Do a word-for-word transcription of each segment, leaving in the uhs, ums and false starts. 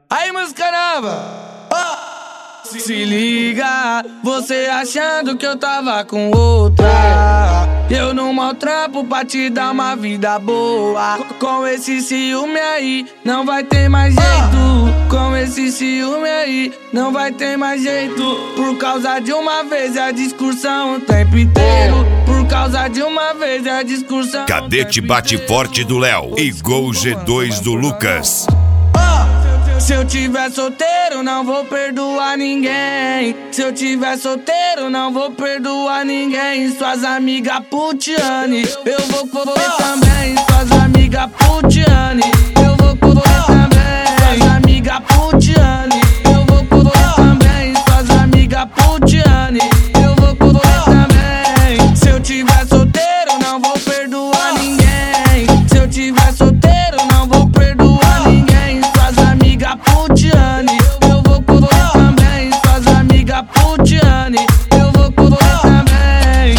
Aí, música nova. Oh. Se liga, você achando que eu tava com outra. Eu não maltrampo pra te dar uma vida boa. Com esse ciúme aí, não vai ter mais jeito. Com esse ciúme aí, não vai ter mais jeito. Por causa de uma vez é a discussão o tempo inteiro. Por causa de uma vez é a discussão. Cadete bate forte do Léo e Gol G dois do Lucas. Se eu tiver solteiro, não vou perdoar ninguém. Se eu tiver solteiro, não vou perdoar ninguém. Suas amigas putiane, eu vou colocar também. Suas amigas putiane, eu vou colocar também. Suas amigas putiane, eu vou colocar também. Suas amigas putiane, eu vou colocar também. Se eu tiver solteiro, não vou perdoar ninguém. Se eu tiver solteiro, não vou perdoar ninguém. Suas amigas putiane, eu vou colocar também. Suas amigas putiane, eu vou colocar também.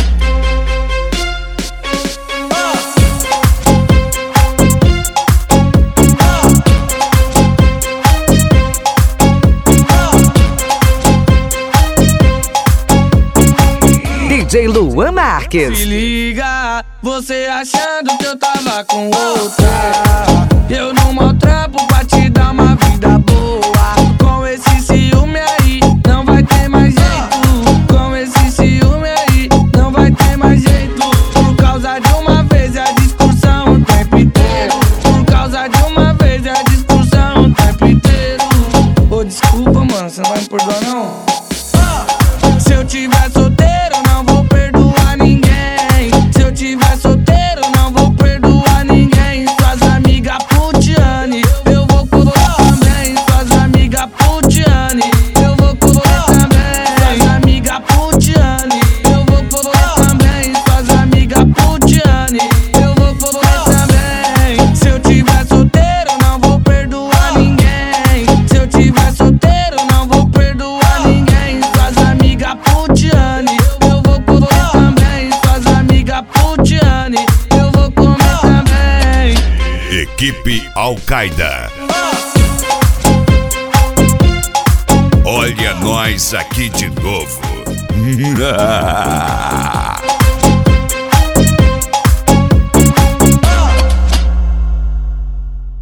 D J Luan Marques. Se liga, você achando que eu tava com outra. Eu não maltrampo pra te dar uma vida boa. Com esse ciúme aí, não vai ter mais jeito. Com esse ciúme aí, não vai ter mais jeito. Por causa de uma vez é a discussão o tempo inteiro. Por causa de uma vez é a discussão o tempo inteiro. Ô, desculpa, mano, você não vai me perdoar, não? Se eu tiver solteiro, não vou perdoar ninguém. Se eu tiver solteiro, não vou perdoar ninguém. Suas amigas putiane, eu vou colocar também. Suas amigas putiane, eu vou colocar também. Suas amigas putiane, eu vou colocar também. Suas amigas putiane, eu vou colocar também. Se eu tiver solteiro, não vou perdoar ninguém. Se eu tiver solteiro, não vou perdoar ninguém. Suas amigas putiane, eu vou colocar também. Suas amigas putiane, eu vou comer também. Equipe Al-Qaeda. Olha nós aqui de novo.